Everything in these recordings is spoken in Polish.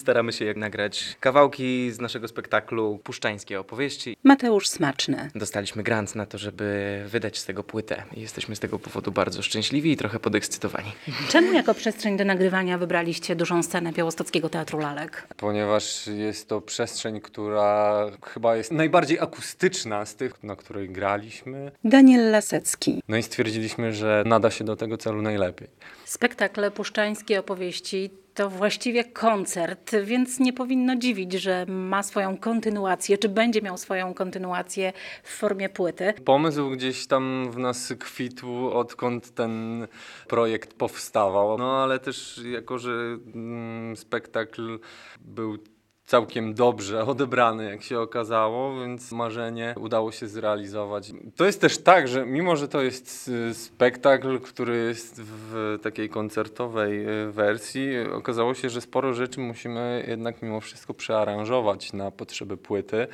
staramy się nagrać kawałki z naszego spektaklu Puszczańskie opowieści. Mateusz Smaczny. Dostaliśmy grant na to, żeby wydać z tego płytę i jesteśmy z tego powodu bardzo szczęśliwi i trochę podekscytowani. Czemu jako przestrzeń do nagrywania wybraliście dużą scenę Białostockiego Teatru Lalek? Ponieważ jest to przestrzeń, która chyba jest najbardziej akustyczna z tych, na której graliśmy. Daniel Lasecki. No i stwierdziliśmy, że nada się do tego celu najlepiej. Spektakl Puszczańskie opowieści to właściwie koncert, więc nie powinno dziwić, że ma swoją kontynuację, czy będzie miał swoją kontynuację w formie płyty. Pomysł gdzieś tam w nas kwitł, odkąd ten projekt powstawał. No ale też jako, że spektakl był całkiem dobrze odebrany, jak się okazało, więc marzenie udało się zrealizować. To jest też tak, że mimo, że to jest spektakl, który jest w takiej koncertowej wersji, okazało się, że sporo rzeczy musimy jednak mimo wszystko przearanżować na potrzeby płyty,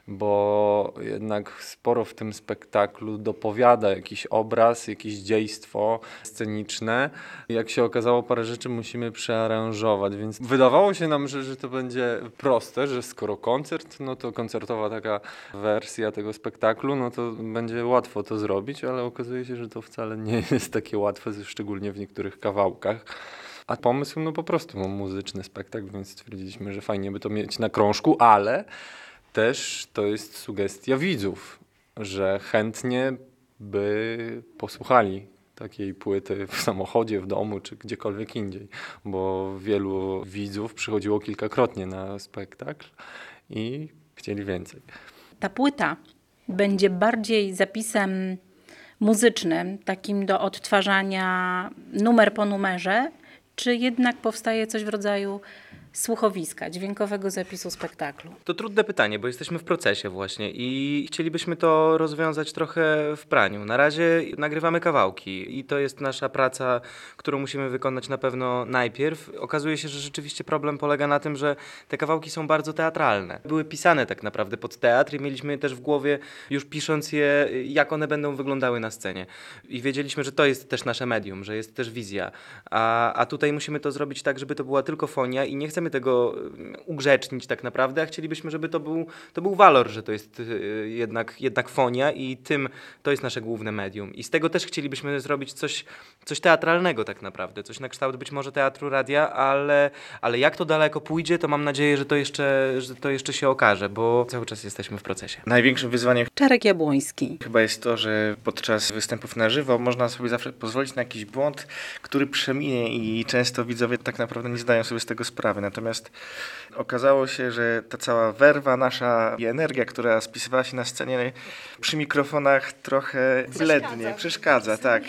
bo jednak sporo w tym spektaklu dopowiada jakiś obraz, jakieś dziejstwo sceniczne. Jak się okazało, parę rzeczy musimy przearanżować, więc wydawało się nam, że to będzie proste, że skoro koncert, no to koncertowa taka wersja tego spektaklu, no to będzie łatwo to zrobić, ale okazuje się, że to wcale nie jest takie łatwe, szczególnie w niektórych kawałkach. A pomysł, no po prostu muzyczny spektakl, więc stwierdziliśmy, że fajnie by to mieć na krążku, ale też to jest sugestia widzów, że chętnie by posłuchali takiej płyty w samochodzie, w domu czy gdziekolwiek indziej, bo wielu widzów przychodziło kilkakrotnie na spektakl i chcieli więcej. Ta płyta będzie bardziej zapisem muzycznym, takim do odtwarzania numer po numerze, czy jednak powstaje coś w rodzaju słuchowiska, dźwiękowego zapisu spektaklu? To trudne pytanie, bo jesteśmy w procesie właśnie i chcielibyśmy to rozwiązać trochę w praniu. Na razie nagrywamy kawałki i to jest nasza praca, którą musimy wykonać na pewno najpierw. Okazuje się, że rzeczywiście problem polega na tym, że te kawałki są bardzo teatralne. Były pisane tak naprawdę pod teatr i mieliśmy je też w głowie, już pisząc je, jak one będą wyglądały na scenie. I wiedzieliśmy, że to jest też nasze medium, że jest też wizja. A tutaj musimy to zrobić tak, żeby to była tylko fonia i nie chcemy tego ugrzecznić tak naprawdę, a chcielibyśmy, żeby to był walor, że to jest jednak fonia i to jest nasze główne medium. I z tego też chcielibyśmy zrobić coś teatralnego tak naprawdę, coś na kształt być może teatru, radia, ale jak to daleko pójdzie, to mam nadzieję, że to jeszcze się okaże, bo cały czas jesteśmy w procesie. Największym wyzwaniem Czarek Jabłoński. chyba jest to, że podczas występów na żywo można sobie zawsze pozwolić na jakiś błąd, który przeminie i często widzowie tak naprawdę nie zdają sobie z tego sprawy. Natomiast okazało się, że ta cała werwa nasza i energia, która spisywała się na scenie przy mikrofonach trochę blednie, przeszkadza, tak.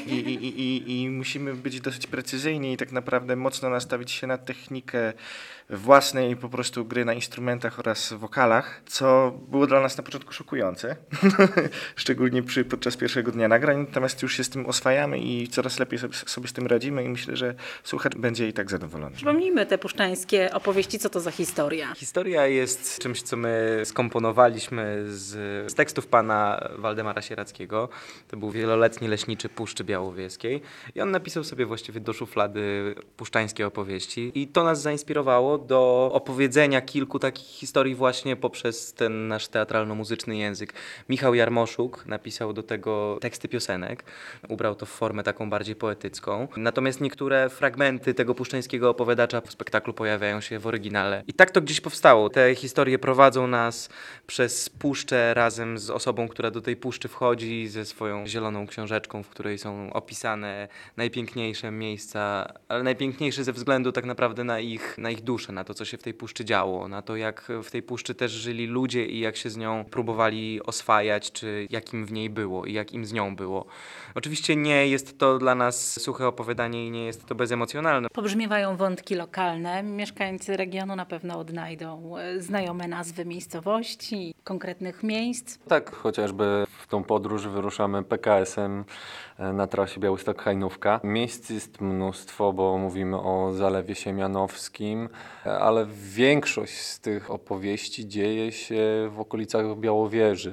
I musimy być dosyć precyzyjni i tak naprawdę mocno nastawić się na technikę własnej po prostu gry na instrumentach oraz wokalach, co było dla nas na początku szokujące, szczególnie podczas pierwszego dnia nagrań, natomiast już się z tym oswajamy i coraz lepiej sobie z tym radzimy i myślę, że słuchacz będzie i tak zadowolony. Przypomnijmy te puszczańskie opowieści, co to za historia? Historia jest czymś, co my skomponowaliśmy z tekstów pana Waldemara Sierackiego. To był wieloletni leśniczy Puszczy Białowieskiej i on napisał sobie właściwie do szuflady puszczańskie opowieści i to nas zainspirowało do opowiedzenia kilku takich historii właśnie poprzez ten nasz teatralno-muzyczny język. Michał Jarmoszuk napisał do tego teksty piosenek, ubrał to w formę taką bardziej poetycką. Natomiast niektóre fragmenty tego puszczańskiego opowiadacza w spektaklu pojawiają się w oryginale. I tak to gdzieś powstało. Te historie prowadzą nas przez puszczę razem z osobą, która do tej puszczy wchodzi, ze swoją zieloną książeczką, w której są opisane najpiękniejsze miejsca, ale najpiękniejsze ze względu tak naprawdę na ich duszę, na to, co się w tej puszczy działo, na to, jak w tej puszczy też żyli ludzie i jak się z nią próbowali oswajać, czy jak im w niej było i jak im z nią było. Oczywiście nie jest to dla nas suche opowiadanie i nie jest to bezemocjonalne. Pobrzmiewają wątki lokalne. Mieszkańcy regionu na pewno odnajdą znajome nazwy miejscowości, konkretnych miejsc. Tak, chociażby w tą podróż wyruszamy PKS-em na trasie Białystok-Hajnówka. Miejsc jest mnóstwo, bo mówimy o Zalewie Siemianowskim, ale większość z tych opowieści dzieje się w okolicach Białowieży.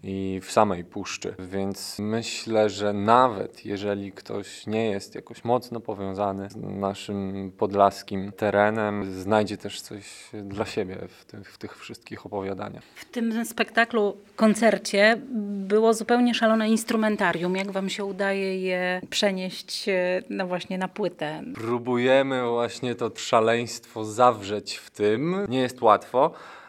i w samej puszczy. Więc myślę, że nawet jeżeli ktoś nie jest jakoś mocno powiązany z naszym podlaskim terenem, znajdzie też coś dla siebie w tych wszystkich opowiadaniach. W tym spektaklu, koncercie było zupełnie szalone instrumentarium. Jak wam się udaje je przenieść no właśnie na płytę? Próbujemy właśnie to szaleństwo zawrzeć w tym. Nie jest łatwo,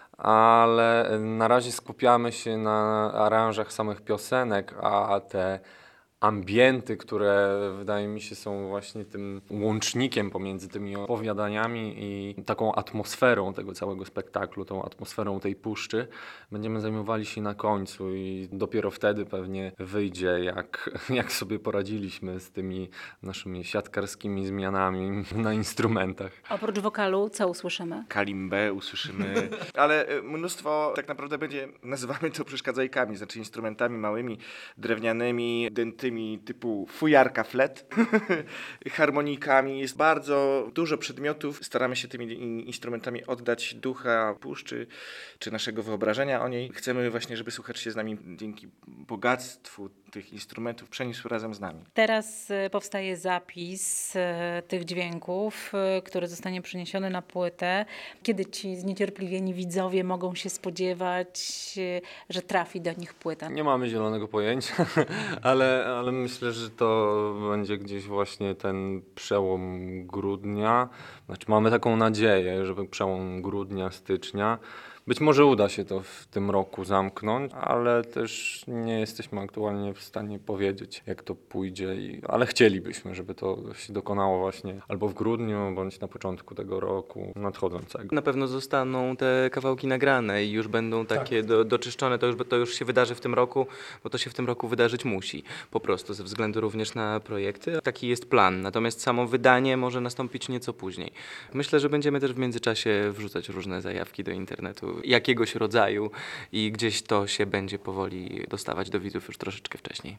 ale na razie skupiamy się na aranżach samych piosenek, a te ambienty, które wydaje mi się są właśnie tym łącznikiem pomiędzy tymi opowiadaniami i taką atmosferą tego całego spektaklu, tą atmosferą tej puszczy, będziemy zajmowali się na końcu i dopiero wtedy pewnie wyjdzie, jak sobie poradziliśmy z tymi naszymi siatkarskimi zmianami na instrumentach. Oprócz wokalu, co usłyszymy? Kalimbę usłyszymy, ale mnóstwo tak naprawdę będzie, nazywamy to przeszkadzajkami, znaczy instrumentami małymi, drewnianymi, dętymi typu fujarka flet, harmonikami. Jest bardzo dużo przedmiotów. Staramy się tymi instrumentami oddać ducha puszczy, czy naszego wyobrażenia o niej. Chcemy właśnie, żeby słuchacz się z nami dzięki bogactwu tych instrumentów przeniósł razem z nami. Teraz powstaje zapis tych dźwięków, który zostanie przeniesiony na płytę. Kiedy ci zniecierpliwieni widzowie mogą się spodziewać, że trafi do nich płyta? Nie mamy zielonego pojęcia, ale myślę, że to będzie gdzieś właśnie ten przełom grudnia. Znaczy mamy taką nadzieję, żeby przełom grudnia, stycznia. Być może uda się to w tym roku zamknąć, ale też nie jesteśmy aktualnie w stanie powiedzieć, jak to pójdzie. Ale chcielibyśmy, żeby to się dokonało właśnie albo w grudniu, bądź na początku tego roku nadchodzącego. Na pewno zostaną te kawałki nagrane i już będą takie doczyszczone. To już się wydarzy w tym roku, bo to się w tym roku wydarzyć musi. Po prostu ze względu również na projekty. Taki jest plan. Natomiast samo wydanie może nastąpić nieco później. Myślę, że będziemy też w międzyczasie wrzucać różne zajawki do internetu jakiegoś rodzaju i gdzieś to się będzie powoli dostawać do widzów już troszeczkę wcześniej.